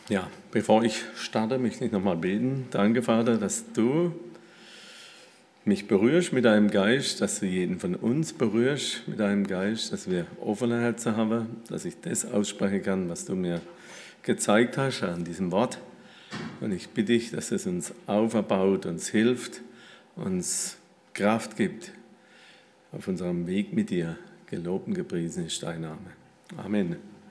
Ja, bevor ich starte, möchte ich nochmal beten. Danke, Vater, dass du mich berührst mit deinem Geist, dass du jeden von uns berührst mit deinem Geist, dass wir offene Herzen haben, dass ich das aussprechen kann, was du mir gezeigt hast an diesem Wort. Und ich bitte dich, dass es uns auferbaut, uns hilft, uns Kraft gibt auf unserem Weg mit dir. Gelobt und gepriesen ist dein Name. Amen.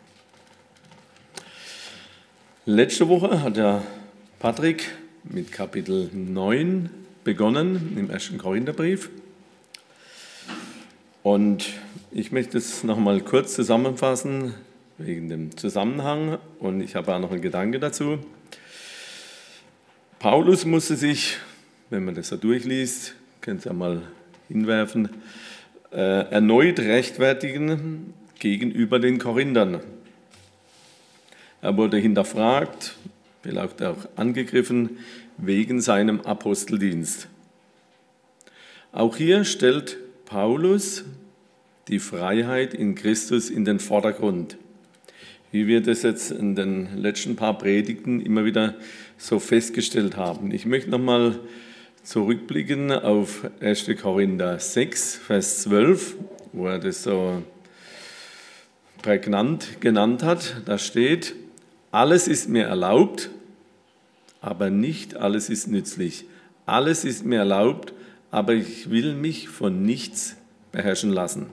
Letzte Woche hat ja Patrick mit Kapitel 9 begonnen im 1. Korintherbrief. Und ich möchte es nochmal kurz zusammenfassen wegen dem Zusammenhang. Und ich habe auch noch einen Gedanke dazu. Paulus musste sich, wenn man das so durchliest, könnt ihr ja mal hinwerfen, erneut rechtfertigen gegenüber den Korinthern. Er wurde hinterfragt, vielleicht auch angegriffen, wegen seinem Aposteldienst. Auch hier stellt Paulus die Freiheit in Christus in den Vordergrund, wie wir das jetzt in den letzten paar Predigten immer wieder so festgestellt haben. Ich möchte nochmal zurückblicken auf 1. Korinther 6, Vers 12, wo er das so prägnant genannt hat. Da steht: Alles ist mir erlaubt, aber nicht alles ist nützlich. Alles ist mir erlaubt, aber ich will mich von nichts beherrschen lassen.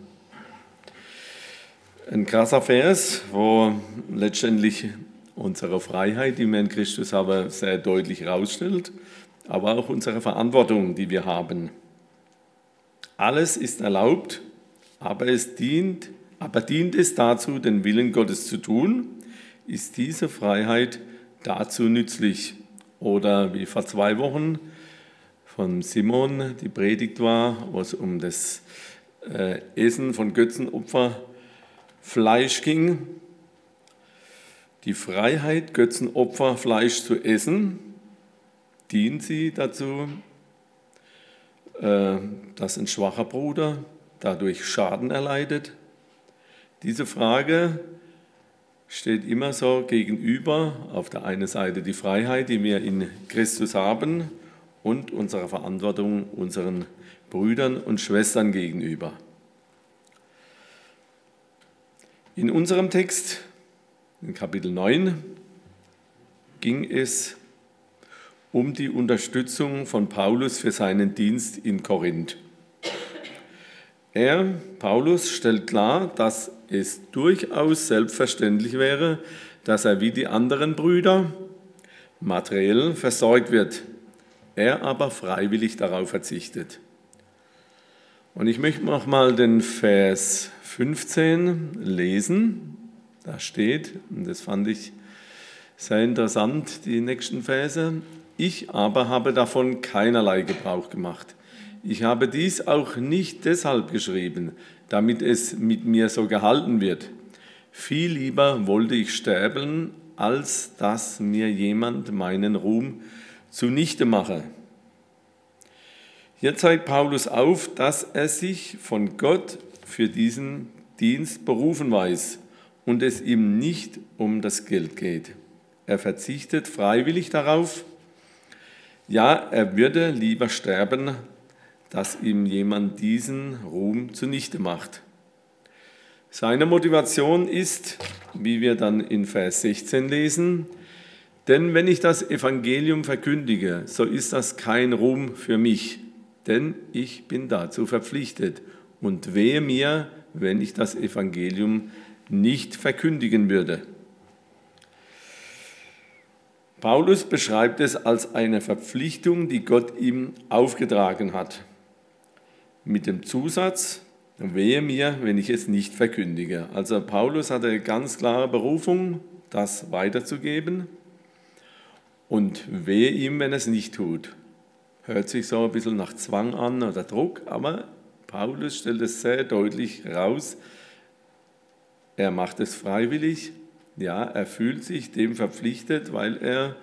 Ein krasser Vers, wo letztendlich unsere Freiheit, die wir in Christus haben, sehr deutlich herausstellt, aber auch unsere Verantwortung, die wir haben. Alles ist erlaubt, aber dient es dazu, den Willen Gottes zu tun? Ist diese Freiheit dazu nützlich? Oder wie vor 2 Wochen von Simon die Predigt war, wo es um das Essen von Götzenopferfleisch ging. Die Freiheit, Götzenopferfleisch zu essen, dient sie dazu, dass ein schwacher Bruder dadurch Schaden erleidet? Diese Frage steht immer so gegenüber, auf der einen Seite die Freiheit, die wir in Christus haben, und unsere Verantwortung unseren Brüdern und Schwestern gegenüber. In unserem Text, in Kapitel 9, ging es um die Unterstützung von Paulus für seinen Dienst in Korinth. Paulus, stellt klar, dass es durchaus selbstverständlich wäre, dass er wie die anderen Brüder materiell versorgt wird, er aber freiwillig darauf verzichtet. Und ich möchte noch mal den Vers 15 lesen. Da steht, und das fand ich sehr interessant, die nächsten Verse: Ich aber habe davon keinerlei Gebrauch gemacht. Ich habe dies auch nicht deshalb geschrieben, damit es mit mir so gehalten wird. Viel lieber wollte ich sterben, als dass mir jemand meinen Ruhm zunichte mache. Hier zeigt Paulus auf, dass er sich von Gott für diesen Dienst berufen weiß und es ihm nicht um das Geld geht. Er verzichtet freiwillig darauf. Ja, er würde lieber sterben, dass ihm jemand diesen Ruhm zunichte macht. Seine Motivation ist, wie wir dann in Vers 16 lesen: Denn wenn ich das Evangelium verkündige, so ist das kein Ruhm für mich, denn ich bin dazu verpflichtet. Und wehe mir, wenn ich das Evangelium nicht verkündigen würde. Paulus beschreibt es als eine Verpflichtung, die Gott ihm aufgetragen hat. Mit dem Zusatz: Wehe mir, wenn ich es nicht verkündige. Also Paulus hatte eine ganz klare Berufung, das weiterzugeben, und wehe ihm, wenn er es nicht tut. Hört sich so ein bisschen nach Zwang an oder Druck, aber Paulus stellt es sehr deutlich raus. Er macht es freiwillig, ja, er fühlt sich dem verpflichtet, weil er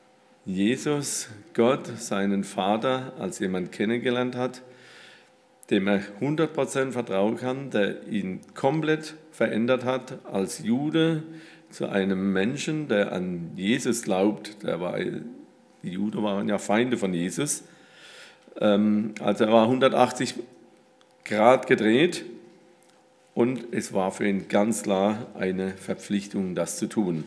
Jesus, Gott, seinen Vater, als jemand kennengelernt hat, dem er 100% vertrauen kann, der ihn komplett verändert hat als Jude zu einem Menschen, der an Jesus glaubt. Die Juden waren ja Feinde von Jesus. Also er war 180 Grad gedreht und es war für ihn ganz klar eine Verpflichtung, das zu tun.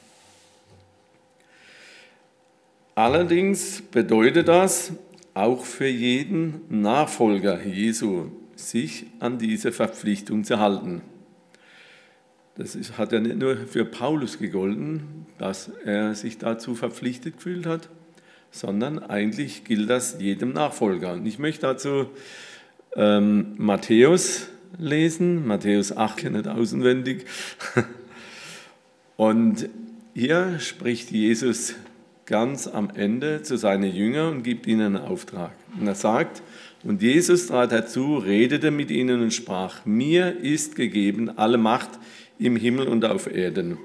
Allerdings bedeutet das auch für jeden Nachfolger Jesu, sich an diese Verpflichtung zu halten. Hat ja nicht nur für Paulus gegolten, dass er sich dazu verpflichtet gefühlt hat, sondern eigentlich gilt das jedem Nachfolger. Und ich möchte dazu Matthäus lesen, Matthäus 8, nicht auswendig. Und hier spricht Jesus ganz am Ende zu seinen Jüngern und gibt ihnen einen Auftrag. Und er sagt, und Jesus trat herzu, redete mit ihnen und sprach, mir ist gegeben alle Macht im Himmel und auf Erden.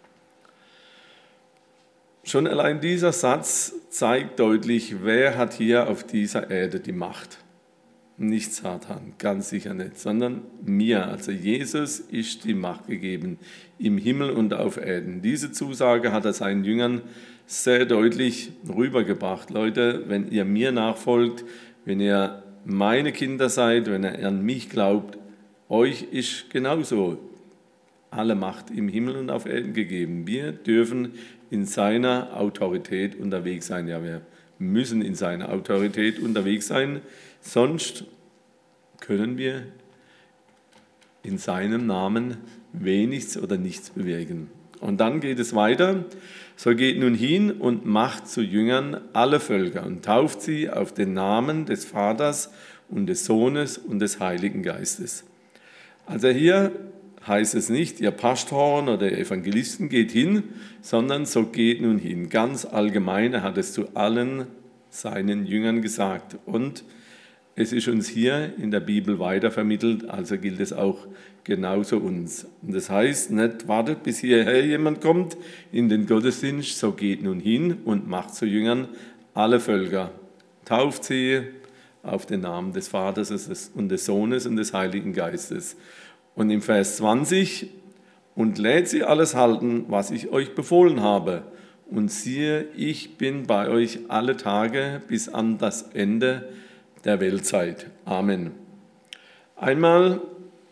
Schon allein dieser Satz zeigt deutlich, wer hat hier auf dieser Erde die Macht. Nicht Satan, ganz sicher nicht, sondern mir, also Jesus ist die Macht gegeben im Himmel und auf Erden. Diese Zusage hat er seinen Jüngern sehr deutlich rübergebracht. Leute, wenn ihr mir nachfolgt, wenn ihr meine Kinder seid, wenn ihr an mich glaubt, euch ist genauso alle Macht im Himmel und auf Erden gegeben. Wir dürfen in seiner Autorität unterwegs sein. Ja, wir müssen in seiner Autorität unterwegs sein, sonst können wir in seinem Namen wenigstens oder nichts bewirken. Und dann geht es weiter. So geht nun hin und macht zu Jüngern alle Völker und tauft sie auf den Namen des Vaters und des Sohnes und des Heiligen Geistes. Also hier heißt es nicht, ihr Pastoren oder Evangelisten geht hin, sondern so geht nun hin. Ganz allgemein, er hat es zu allen seinen Jüngern gesagt. Und es ist uns hier in der Bibel weitervermittelt, also gilt es auch genauso uns. Und das heißt, nicht wartet, bis hierher jemand kommt in den Gottesdienst, so geht nun hin und macht zu Jüngern alle Völker. Tauft sie auf den Namen des Vaters und des Sohnes und des Heiligen Geistes. Und im Vers 20, und lädt sie alles halten, was ich euch befohlen habe. Und siehe, ich bin bei euch alle Tage bis an das Ende der Weltzeit. Amen. Einmal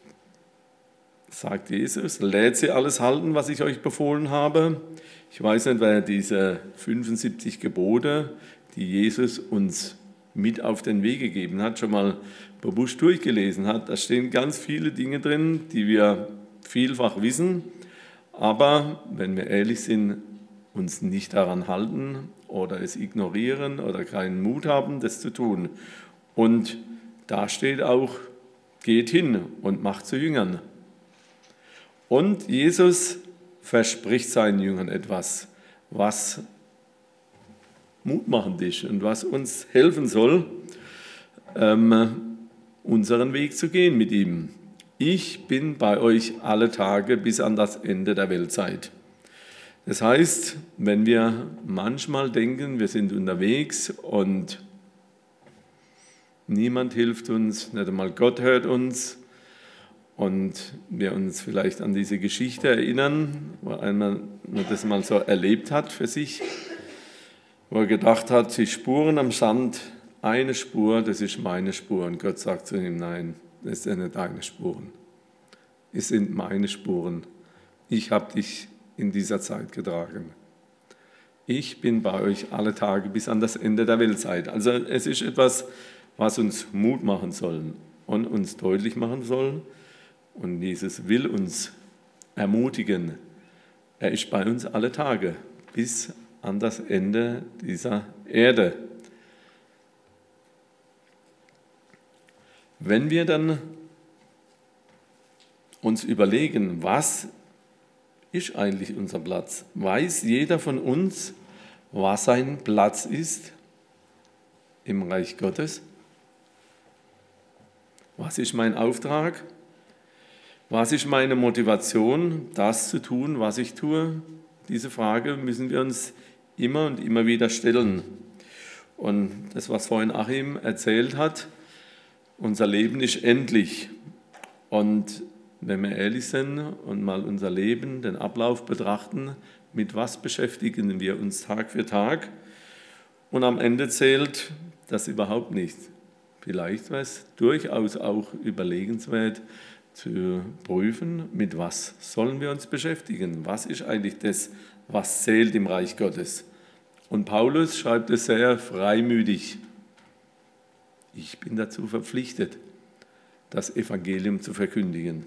sagt Jesus, lädt sie alles halten, was ich euch befohlen habe. Ich weiß nicht, wer diese 75 Gebote, die Jesus uns mit auf den Weg gegeben hat, schon mal bewusst durchgelesen hat. Da stehen ganz viele Dinge drin, die wir vielfach wissen, aber wenn wir ehrlich sind, uns nicht daran halten oder es ignorieren oder keinen Mut haben, das zu tun. Und da steht auch, geht hin und macht zu Jüngern. Und Jesus verspricht seinen Jüngern etwas, was mutmachend ist und was uns helfen soll, unseren Weg zu gehen mit ihm. Ich bin bei euch alle Tage bis an das Ende der Weltzeit. Das heißt, wenn wir manchmal denken, wir sind unterwegs und niemand hilft uns, nicht einmal Gott hört uns und wir uns vielleicht an diese Geschichte erinnern, wo einer das mal so erlebt hat für sich, wo er gedacht hat, die Spuren am Sand, eine Spur, das ist meine Spur. Und Gott sagt zu ihm, nein, das sind nicht deine Spuren. Es sind meine Spuren. Ich habe dich in dieser Zeit getragen. Ich bin bei euch alle Tage bis an das Ende der Weltzeit. Also es ist etwas, was uns Mut machen soll und uns deutlich machen soll. Und Jesus will uns ermutigen. Er ist bei uns alle Tage bis an das Ende dieser Erde. Wenn wir dann uns überlegen, was ist eigentlich unser Platz? Weiß jeder von uns, was sein Platz ist im Reich Gottes? Was ist mein Auftrag? Was ist meine Motivation, das zu tun, was ich tue? Diese Frage müssen wir uns immer und immer wieder stellen. Und das, was vorhin Achim erzählt hat, Unser Leben ist endlich. Und wenn wir ehrlich sind und mal unser Leben, den Ablauf betrachten, mit was beschäftigen wir uns Tag für Tag? Und am Ende zählt das überhaupt nicht. Vielleicht wäre es durchaus auch überlegenswert zu prüfen, mit was sollen wir uns beschäftigen? Was ist eigentlich das, was zählt im Reich Gottes? Und Paulus schreibt es sehr freimütig. Ich bin dazu verpflichtet, das Evangelium zu verkündigen.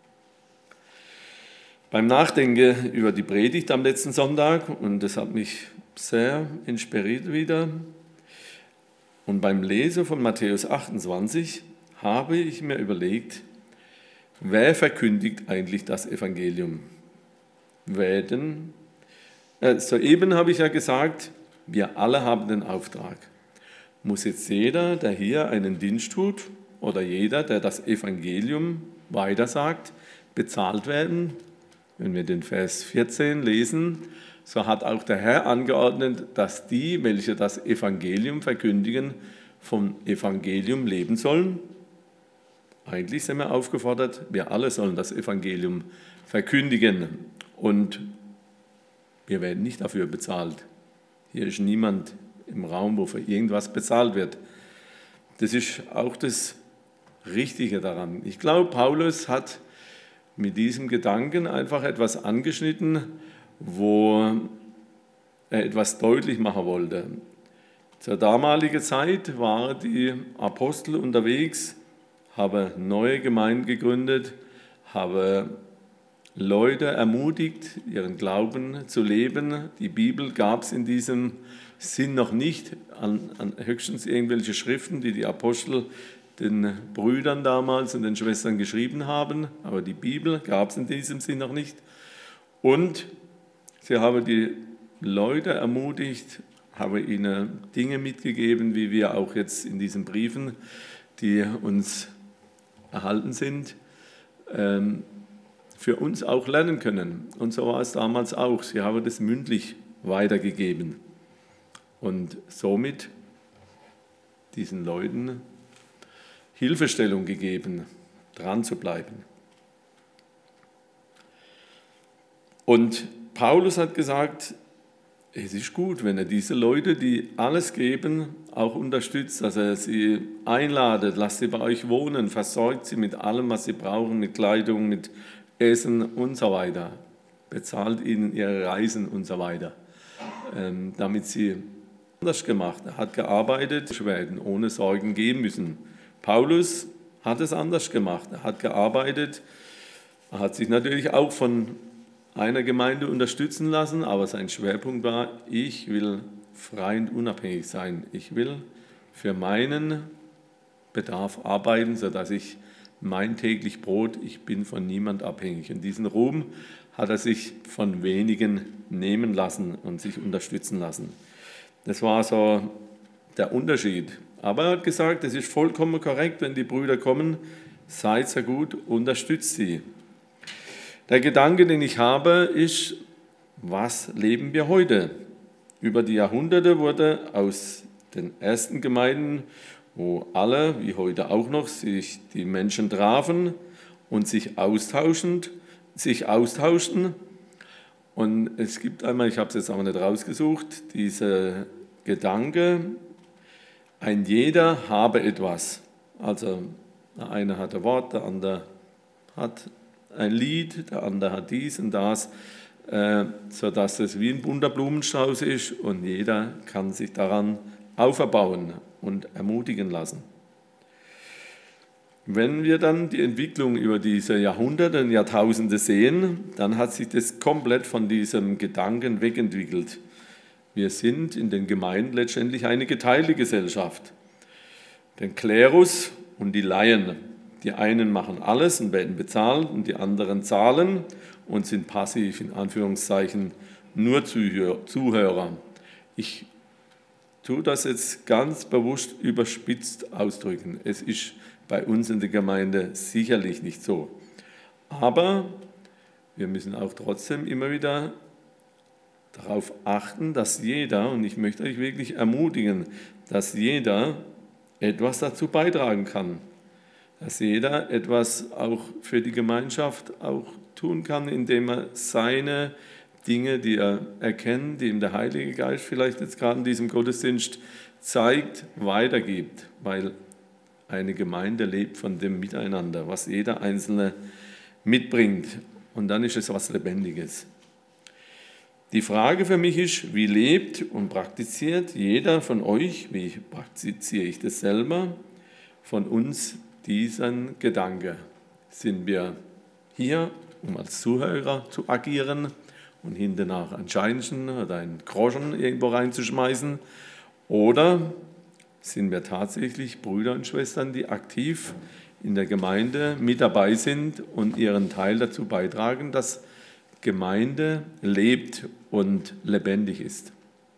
Beim Nachdenken über die Predigt am letzten Sonntag, und das hat mich sehr inspiriert wieder, und beim Lesen von Matthäus 28 habe ich mir überlegt, wer verkündigt eigentlich das Evangelium? Wer denn? Soeben habe ich ja gesagt, wir alle haben den Auftrag. Muss jetzt jeder, der hier einen Dienst tut, oder jeder, der das Evangelium weitersagt, bezahlt werden? Wenn wir den Vers 14 lesen, so hat auch der Herr angeordnet, dass die, welche das Evangelium verkündigen, vom Evangelium leben sollen. Eigentlich sind wir aufgefordert, wir alle sollen das Evangelium verkündigen und wir werden nicht dafür bezahlt. Hier ist niemand im Raum, wo für irgendwas bezahlt wird. Das ist auch das Richtige daran. Ich glaube, Paulus hat mit diesem Gedanken einfach etwas angeschnitten, wo er etwas deutlich machen wollte. Zur damaligen Zeit waren die Apostel unterwegs, haben neue Gemeinden gegründet, haben Leute ermutigt, ihren Glauben zu leben. Die Bibel gab es in diesem Sinn noch nicht, höchstens irgendwelche Schriften, die die Apostel den Brüdern damals und den Schwestern geschrieben haben, aber die Bibel gab es in diesem Sinn noch nicht. Und sie haben die Leute ermutigt, haben ihnen Dinge mitgegeben, wie wir auch jetzt in diesen Briefen, die uns erhalten sind, für uns auch lernen können. Und so war es damals auch. Sie haben das mündlich weitergegeben und somit diesen Leuten Hilfestellung gegeben, dran zu bleiben. Und Paulus hat gesagt, es ist gut, wenn er diese Leute, die alles geben, auch unterstützt, dass er sie einladet, lasst sie bei euch wohnen, versorgt sie mit allem, was sie brauchen, mit Kleidung, mit Essen und so weiter, bezahlt ihnen ihre Reisen und so weiter, damit sie anders gemacht. Er hat gearbeitet, werden ohne Sorgen gehen müssen. Paulus hat es anders gemacht. Er hat gearbeitet, er hat sich natürlich auch von einer Gemeinde unterstützen lassen, aber sein Schwerpunkt war, ich will frei und unabhängig sein. Ich will für meinen Bedarf arbeiten, sodass ich mein täglich Brot, ich bin von niemand abhängig. Und diesen Ruhm hat er sich von wenigen nehmen lassen und sich unterstützen lassen. Das war so der Unterschied. Aber er hat gesagt, es ist vollkommen korrekt, wenn die Brüder kommen, seid so gut, unterstützt sie. Der Gedanke, den ich habe, ist, was leben wir heute? Über die Jahrhunderte wurde aus den ersten Gemeinden, wo alle, wie heute auch noch, sich die Menschen trafen und sich austauschten. Und es gibt einmal, ich habe es jetzt aber nicht rausgesucht, dieser Gedanke, ein jeder habe etwas. Also der eine hat ein Wort, der andere hat ein Lied, der andere hat dies und das, sodass es wie ein bunter Blumenstrauß ist und jeder kann sich daran auferbauen und ermutigen lassen. Wenn wir dann die Entwicklung über diese Jahrhunderte und Jahrtausende sehen, dann hat sich das komplett von diesem Gedanken wegentwickelt. Wir sind in den Gemeinden letztendlich eine geteilte Gesellschaft. Den Klerus und die Laien. Die einen machen alles und werden bezahlt und die anderen zahlen und sind passiv, in Anführungszeichen, nur Zuhörer. Ich tue das jetzt ganz bewusst überspitzt ausdrücken. Es ist bei uns in der Gemeinde sicherlich nicht so. Aber wir müssen auch trotzdem immer wieder darauf achten, dass jeder, und ich möchte euch wirklich ermutigen, dass jeder etwas dazu beitragen kann. dass jeder etwas auch für die Gemeinschaft auch tun kann, indem er seine Dinge, die er erkennt, die ihm der Heilige Geist vielleicht jetzt gerade in diesem Gottesdienst zeigt, weitergibt, weil eine Gemeinde lebt von dem Miteinander, was jeder Einzelne mitbringt. Und dann ist es was Lebendiges. Die Frage für mich ist, wie lebt und praktiziert jeder von euch, wie praktiziere ich das selber, von uns diesen Gedanke? Sind wir hier, um als Zuhörer zu agieren und hinterher ein Scheinchen oder ein Groschen irgendwo reinzuschmeißen? Oder sind wir tatsächlich Brüder und Schwestern, die aktiv in der Gemeinde mit dabei sind und ihren Teil dazu beitragen, dass Gemeinde lebt und lebendig ist?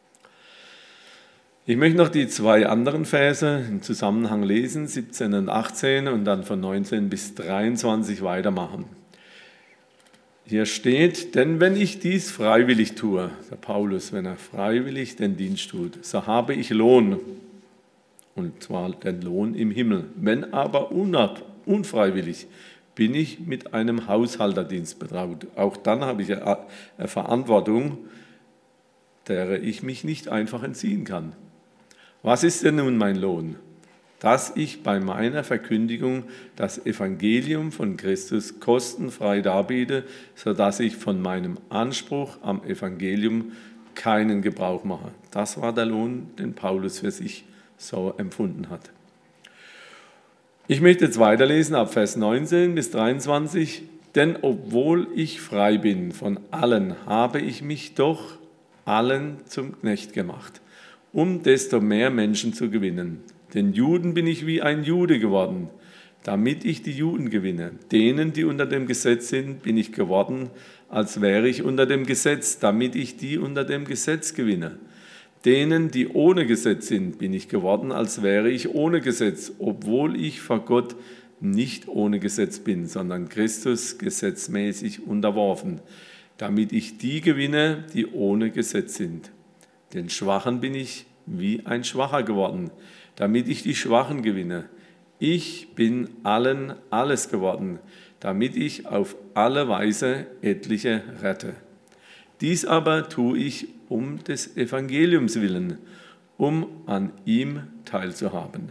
Ich möchte noch die 2 anderen Verse im Zusammenhang lesen, 17 und 18 und dann von 19 bis 23 weitermachen. Hier steht, denn wenn ich dies freiwillig tue, der Paulus, wenn er freiwillig den Dienst tut, so habe ich Lohn, und zwar den Lohn im Himmel. Wenn aber unfreiwillig, bin ich mit einem Haushalterdienst betraut. Auch dann habe ich eine Verantwortung, der ich mich nicht einfach entziehen kann. Was ist denn nun mein Lohn? Dass ich bei meiner Verkündigung das Evangelium von Christus kostenfrei darbiete, sodass ich von meinem Anspruch am Evangelium keinen Gebrauch mache. Das war der Lohn, den Paulus für sich so empfunden hat. Ich möchte jetzt weiterlesen ab Vers 19 bis 23. Denn obwohl ich frei bin von allen, habe ich mich doch allen zum Knecht gemacht, um desto mehr Menschen zu gewinnen. Den Juden bin ich wie ein Jude geworden, damit ich die Juden gewinne. Denen, die unter dem Gesetz sind, bin ich geworden, als wäre ich unter dem Gesetz, damit ich die unter dem Gesetz gewinne. Denen, die ohne Gesetz sind, bin ich geworden, als wäre ich ohne Gesetz, obwohl ich vor Gott nicht ohne Gesetz bin, sondern Christus gesetzmäßig unterworfen, damit ich die gewinne, die ohne Gesetz sind. Den Schwachen bin ich wie ein Schwacher geworden, damit ich die Schwachen gewinne. Ich bin allen alles geworden, damit ich auf alle Weise etliche rette. Dies aber tue ich um des Evangeliums willen, um an ihm teilzuhaben.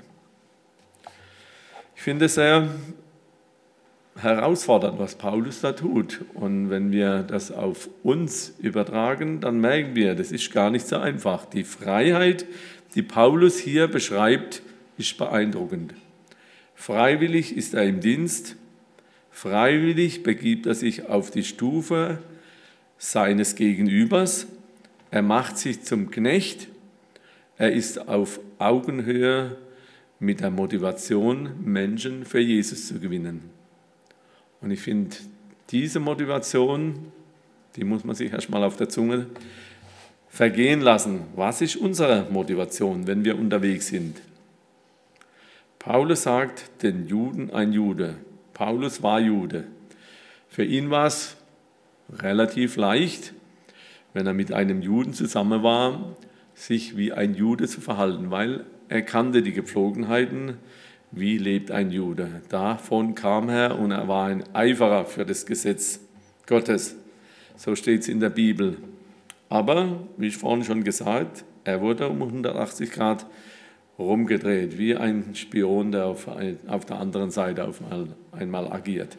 Ich finde es sehr herausfordernd, was Paulus da tut. Und wenn wir das auf uns übertragen, dann merken wir, das ist gar nicht so einfach. Die Freiheit, die Paulus hier beschreibt, ist beeindruckend. Freiwillig ist er im Dienst, freiwillig begibt er sich auf die Stufe seines Gegenübers, er macht sich zum Knecht, er ist auf Augenhöhe mit der Motivation, Menschen für Jesus zu gewinnen. Und ich finde, diese Motivation, die muss man sich erstmal auf der Zunge vergehen lassen. Was ist unsere Motivation, wenn wir unterwegs sind? Paulus sagt, den Juden ein Jude. Paulus war Jude. Für ihn war es relativ leicht, wenn er mit einem Juden zusammen war, sich wie ein Jude zu verhalten, weil er kannte die Gepflogenheiten, wie lebt ein Jude. Davon kam er und er war ein Eiferer für das Gesetz Gottes. So steht es in der Bibel. Aber, wie ich vorhin schon gesagt, er wurde um 180 Grad rumgedreht, wie ein Spion, der auf der anderen Seite auf einmal agiert.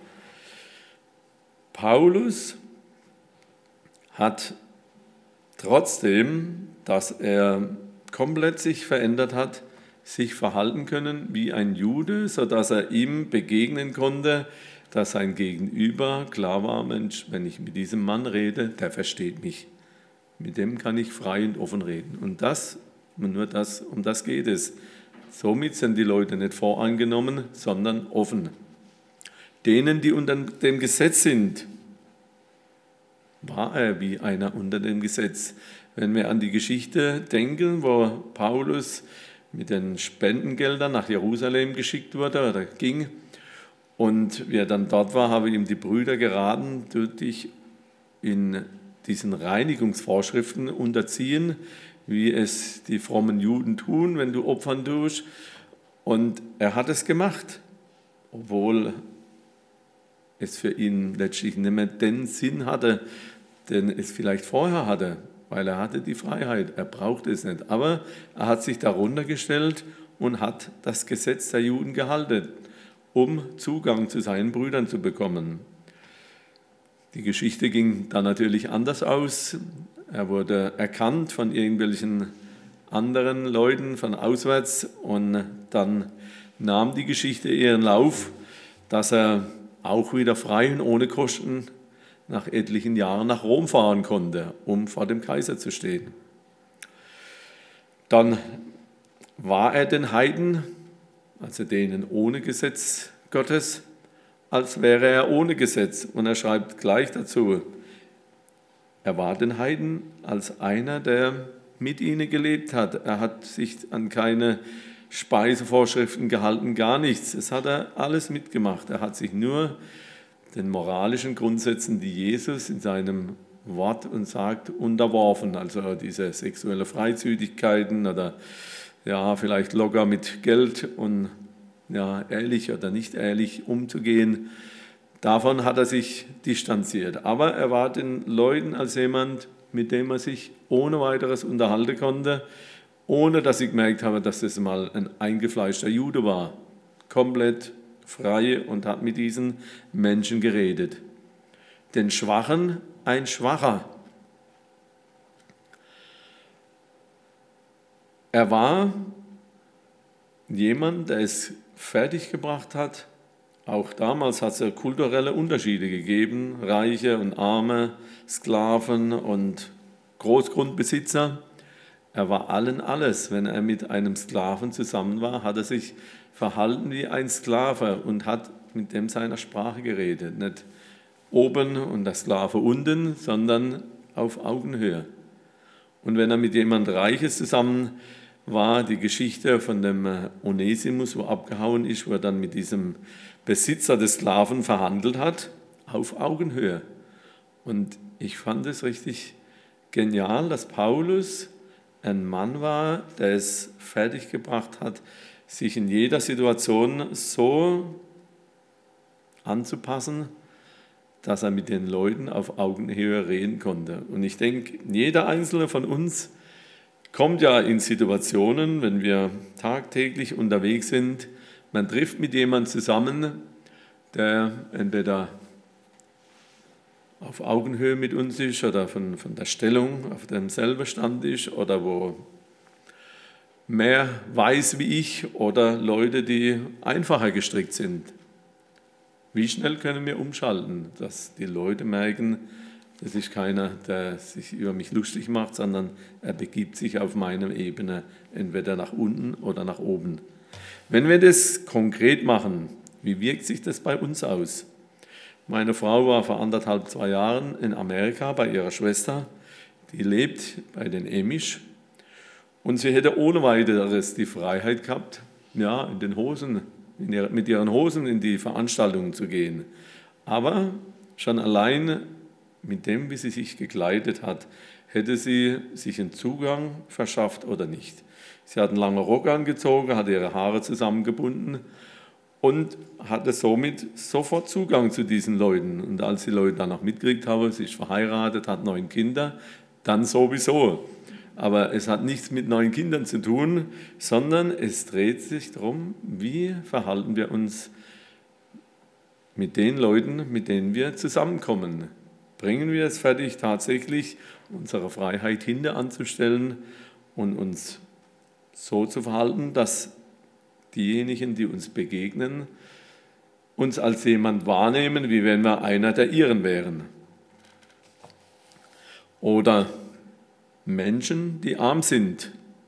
Paulus hat trotzdem, dass er komplett sich verändert hat, sich verhalten können wie ein Jude, sodass er ihm begegnen konnte, dass sein Gegenüber klar war, Mensch, wenn ich mit diesem Mann rede, der versteht mich. Mit dem kann ich frei und offen reden. Und um das geht es. Somit sind die Leute nicht voreingenommen, sondern offen. Denen, die unter dem Gesetz sind, war er wie einer unter dem Gesetz. Wenn wir an die Geschichte denken, wo Paulus mit den Spendengeldern nach Jerusalem geschickt wurde oder ging und wie er dann dort war, habe ihm die Brüder geraten, du dich in diesen Reinigungsvorschriften unterziehen, wie es die frommen Juden tun, wenn du opfern tust. Und er hat es gemacht. obwohl es für ihn letztlich nicht mehr den Sinn hatte, den es vielleicht vorher hatte, weil er hatte die Freiheit, er brauchte es nicht. Aber er hat sich darunter gestellt und hat das Gesetz der Juden gehalten, um Zugang zu seinen Brüdern zu bekommen. Die Geschichte ging dann natürlich anders aus. Er wurde erkannt von irgendwelchen anderen Leuten von auswärts und dann nahm die Geschichte ihren Lauf, dass er auch wieder frei und ohne Kosten nach etlichen Jahren nach Rom fahren konnte, um vor dem Kaiser zu stehen. Dann war er den Heiden, also denen ohne Gesetz Gottes, als wäre er ohne Gesetz. Und er schreibt gleich dazu, er war den Heiden als einer, der mit ihnen gelebt hat. Er hat sich an keine Speisevorschriften gehalten, gar nichts. Es hat er alles mitgemacht. Er hat sich nur den moralischen Grundsätzen, die Jesus in seinem Wort und sagt, unterworfen. Also diese sexuelle Freizügigkeiten oder ja, vielleicht locker mit Geld und ja, ehrlich oder nicht ehrlich umzugehen. Davon hat er sich distanziert. Aber er war den Leuten als jemand, mit dem er sich ohne weiteres unterhalten konnte, ohne dass sie gemerkt haben, dass das mal ein eingefleischter Jude war. Komplett frei und hat mit diesen Menschen geredet. Den Schwachen ein Schwacher. Er war jemand, der es fertiggebracht hat. Auch damals hat es ja kulturelle Unterschiede gegeben, Reiche und Arme, Sklaven und Großgrundbesitzer. Er war allen alles. Wenn er mit einem Sklaven zusammen war, hat er sich verhalten wie ein Sklave und hat mit dem seiner Sprache geredet. Nicht oben und der Sklave unten, sondern auf Augenhöhe. Und wenn er mit jemand Reiches zusammen war, die Geschichte von dem Onesimus, wo abgehauen ist, wo er dann mit diesem Besitzer des Sklaven verhandelt hat, auf Augenhöhe. Und ich fand es richtig genial, dass Paulus ein Mann war, der es fertiggebracht hat, sich in jeder Situation so anzupassen, dass er mit den Leuten auf Augenhöhe reden konnte. Und ich denke, jeder Einzelne von uns kommt ja in Situationen, wenn wir tagtäglich unterwegs sind, man trifft mit jemandem zusammen, der entweder auf Augenhöhe mit uns ist oder von der Stellung auf demselben Stand ist oder wo mehr weiß wie ich oder Leute, die einfacher gestrickt sind. Wie schnell können wir umschalten, dass die Leute merken, das ist keiner, der sich über mich lustig macht, sondern er begibt sich auf meiner Ebene, entweder nach unten oder nach oben. Wenn wir das konkret machen, wie wirkt sich das bei uns aus? Meine Frau war vor 1,5, 2 Jahren in Amerika bei ihrer Schwester, die lebt bei den Amish und sie hätte ohne weiteres die Freiheit gehabt, ja, in den Hosen, mit ihren Hosen in die Veranstaltungen zu gehen. Aber schon allein mit dem, wie sie sich gekleidet hat, hätte sie sich einen Zugang verschafft oder nicht. Sie hat einen langen Rock angezogen, hatte ihre Haare zusammengebunden und hatte somit sofort Zugang zu diesen Leuten. Und als die Leute dann noch mitgekriegt haben, sie ist verheiratet, hat 9 Kinder, dann sowieso. Aber es hat nichts mit 9 Kindern zu tun, sondern es dreht sich darum, wie verhalten wir uns mit den Leuten, mit denen wir zusammenkommen. Bringen wir es fertig, tatsächlich unsere Freiheit hinter anzustellen und uns so zu verhalten, dass diejenigen, die uns begegnen, uns als jemand wahrnehmen, wie wenn wir einer der ihren wären. Oder Menschen, die arm sind.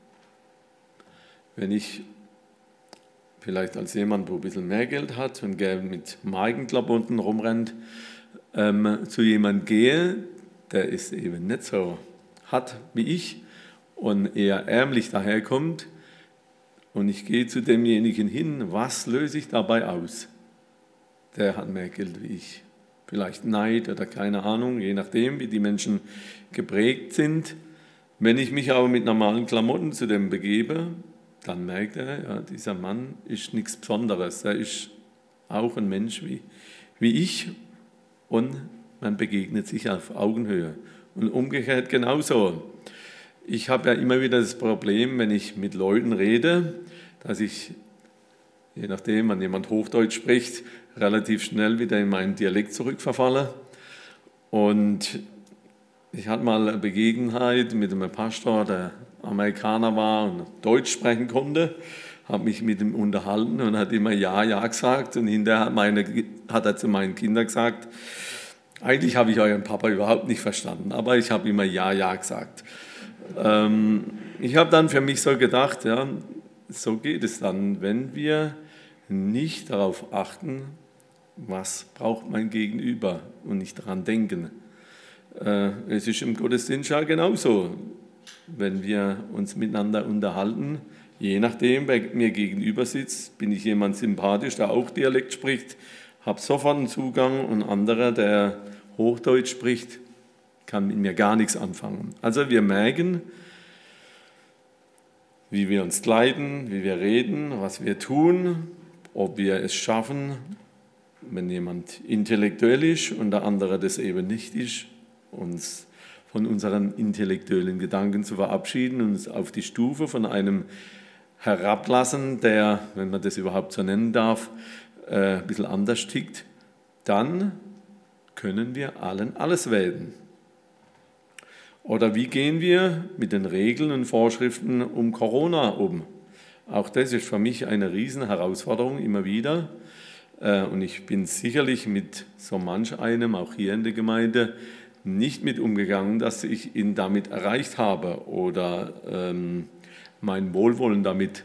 Wenn ich vielleicht als jemand, wo ein bisschen mehr Geld hat und gerne mit Markenklamotten rumrennt, zu jemandem gehe, der ist eben nicht so hart wie ich und eher ärmlich daherkommt, und ich gehe zu demjenigen hin, was löse ich dabei aus? Der hat mehr Geld wie ich. Vielleicht Neid oder keine Ahnung, je nachdem, wie die Menschen geprägt sind. Wenn ich mich aber mit normalen Klamotten zu dem begebe, dann merkt er, ja, dieser Mann ist nichts Besonderes. Er ist auch ein Mensch wie ich, und man begegnet sich auf Augenhöhe. Und umgekehrt genauso. Ich habe ja immer wieder das Problem, wenn ich mit Leuten rede, dass ich, je nachdem, wenn jemand Hochdeutsch spricht, relativ schnell wieder in meinen Dialekt zurückverfalle. Und ich hatte mal eine Begebenheit mit einem Pastor, der Amerikaner war und Deutsch sprechen konnte, habe mich mit ihm unterhalten und hat immer Ja, Ja gesagt. Und hinterher hat er zu meinen Kindern gesagt, eigentlich habe ich euren Papa überhaupt nicht verstanden, aber ich habe immer Ja, Ja gesagt. Ich habe dann für mich so gedacht, ja, so geht es dann, wenn wir nicht darauf achten, was braucht mein Gegenüber und nicht daran denken. Es ist im Gottesdienst ja genauso, wenn wir uns miteinander unterhalten, je nachdem, wer mir gegenüber sitzt, bin ich jemand sympathisch, der auch Dialekt spricht, habe sofort einen Zugang, und ein anderer, der Hochdeutsch spricht, kann mit mir gar nichts anfangen. Also wir merken, wie wir uns kleiden, wie wir reden, was wir tun, ob wir es schaffen, wenn jemand intellektuell ist und der andere das eben nicht ist, uns von unseren intellektuellen Gedanken zu verabschieden und uns auf die Stufe von einem herablassen, der, wenn man das überhaupt so nennen darf, ein bisschen anders tickt, dann können wir allen alles werden. Oder wie gehen wir mit den Regeln und Vorschriften um Corona um? Auch das ist für mich eine riesen Herausforderung immer wieder. Und ich bin sicherlich mit so manch einem, auch hier in der Gemeinde, nicht mit umgegangen, dass ich ihn damit erreicht habe oder mein Wohlwollen damit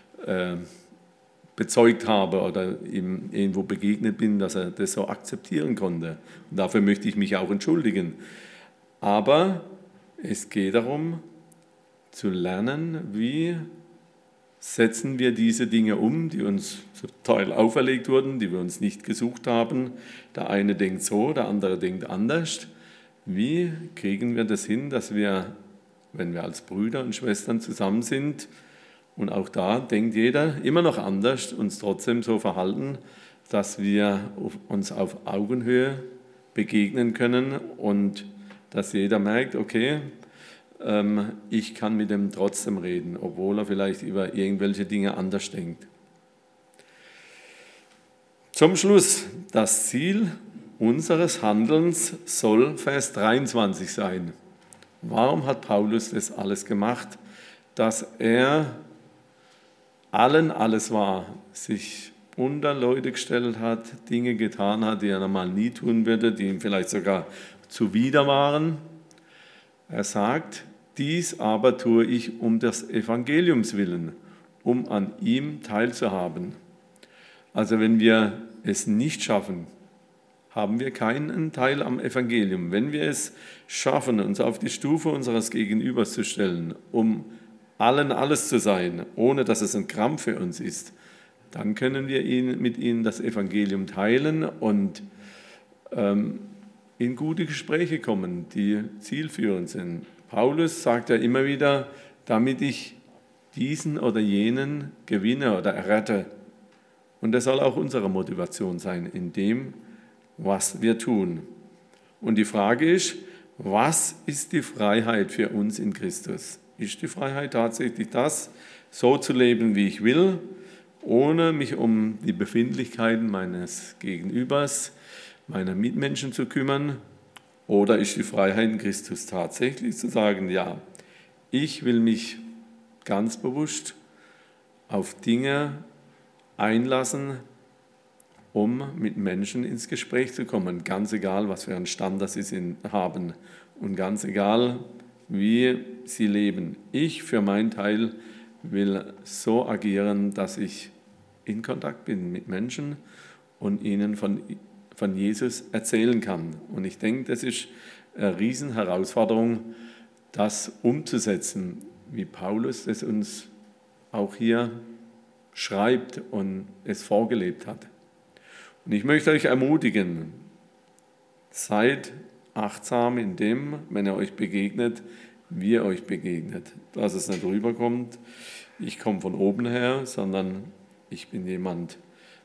bezeugt habe oder ihm irgendwo begegnet bin, dass er das so akzeptieren konnte. Und dafür möchte ich mich auch entschuldigen. Aber es geht darum, zu lernen, wie setzen wir diese Dinge um, die uns zum Teil auferlegt wurden, die wir uns nicht gesucht haben. Der eine denkt so, der andere denkt anders. Wie kriegen wir das hin, dass wir, wenn wir als Brüder und Schwestern zusammen sind, und auch da denkt jeder immer noch anders, uns trotzdem so verhalten, dass wir uns auf Augenhöhe begegnen können und dass jeder merkt, okay, ich kann mit dem trotzdem reden, obwohl er vielleicht über irgendwelche Dinge anders denkt. Zum Schluss, das Ziel unseres Handelns soll Vers 23 sein. Warum hat Paulus das alles gemacht? Dass er allen alles war, sich unter Leute gestellt hat, Dinge getan hat, die er normal nie tun würde, die ihm vielleicht sogar zuwider waren. Er sagt, dies aber tue ich um des Evangeliums willen, um an ihm teilzuhaben. Also wenn wir es nicht schaffen, haben wir keinen Teil am Evangelium. Wenn wir es schaffen, uns auf die Stufe unseres Gegenübers zu stellen, um allen alles zu sein, ohne dass es ein Krampf für uns ist, dann können wir mit ihnen das Evangelium teilen und in gute Gespräche kommen, die zielführend sind. Paulus sagt ja immer wieder, damit ich diesen oder jenen gewinne oder errette. Und das soll auch unsere Motivation sein in dem, was wir tun. Und die Frage ist, was ist die Freiheit für uns in Christus? Ist die Freiheit tatsächlich das, so zu leben, wie ich will, ohne mich um die Befindlichkeiten meines Gegenübers, meiner Mitmenschen zu kümmern? Oder ist die Freiheit in Christus tatsächlich zu sagen, ja, ich will mich ganz bewusst auf Dinge einlassen, um mit Menschen ins Gespräch zu kommen, ganz egal, was für einen Stand sie haben und ganz egal, wie sie leben. Ich für meinen Teil will so agieren, dass ich in Kontakt bin mit Menschen und ihnen von Jesus erzählen kann. Und ich denke, das ist eine Riesenherausforderung, das umzusetzen, wie Paulus es uns auch hier schreibt und es vorgelebt hat. Und ich möchte euch ermutigen, seid achtsam in dem, wenn ihr euch begegnet, wie ihr euch begegnet. Dass es nicht rüberkommt, ich komme von oben her, sondern ich bin jemand,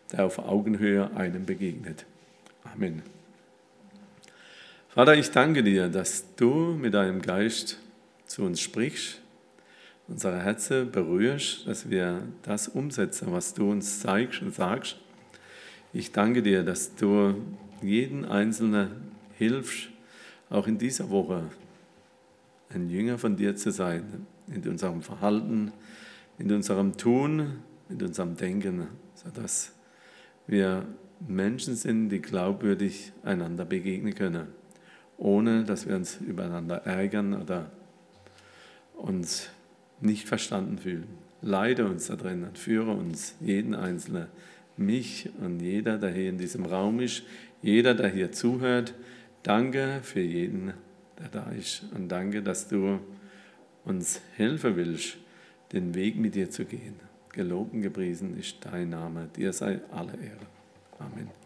der auf Augenhöhe einem begegnet. Amen. Vater, ich danke dir, dass du mit deinem Geist zu uns sprichst, unsere Herzen berührst, dass wir das umsetzen, was du uns zeigst und sagst. Ich danke dir, dass du jeden Einzelnen hilfst, auch in dieser Woche ein Jünger von dir zu sein, in unserem Verhalten, in unserem Tun, in unserem Denken, sodass wir Menschen sind, die glaubwürdig einander begegnen können, ohne dass wir uns übereinander ärgern oder uns nicht verstanden fühlen. Leite uns da drin und führe uns, jeden Einzelnen, mich und jeder, der hier in diesem Raum ist, jeder, der hier zuhört. Danke für jeden, der da ist, und danke, dass du uns helfen willst, den Weg mit dir zu gehen. Gelobt und gepriesen ist dein Name. Dir sei alle Ehre. Amen.